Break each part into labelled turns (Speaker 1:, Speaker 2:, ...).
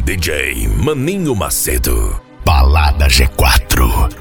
Speaker 1: DJ Maninho Macedo. Balada G4.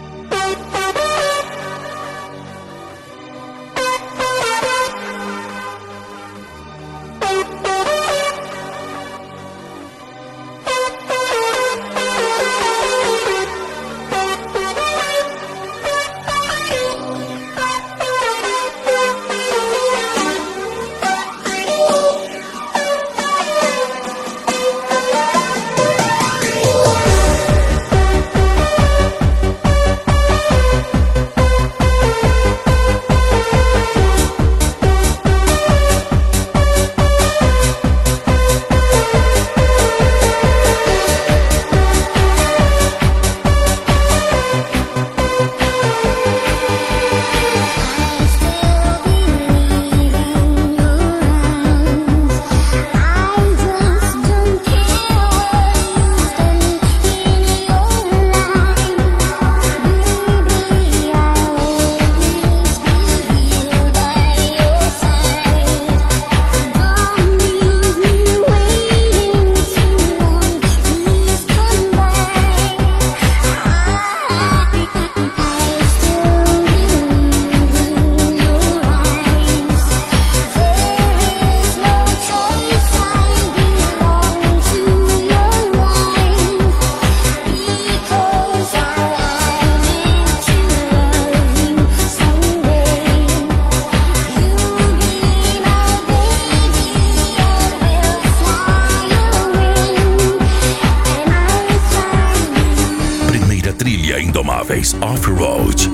Speaker 1: Trilha Indomáveis Off-Road.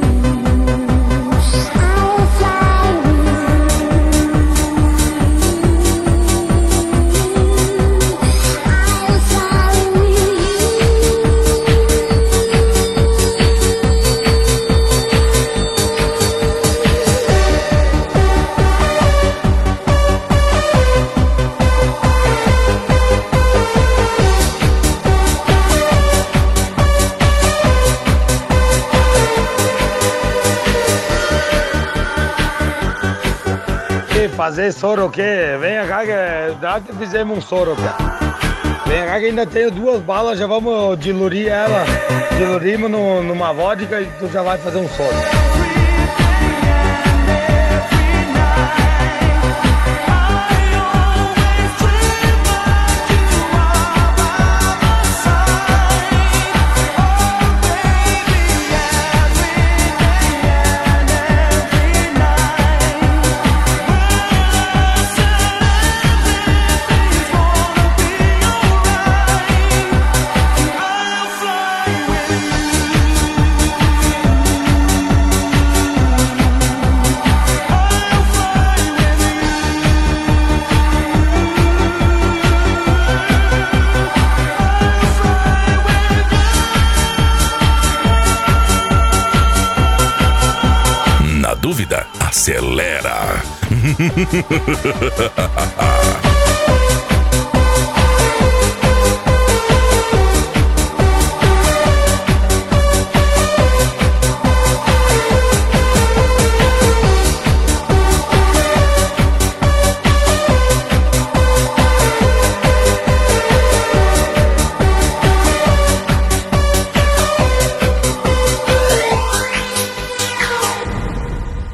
Speaker 2: Fazer soro o quê? Vem cá que já te fizemos um soro, cara. Vem cá que ainda tenho 2 balas, já vamos diluir ela. Dilurimos numa vodka e tu já vai fazer um soro.
Speaker 1: Dúvida? Acelera!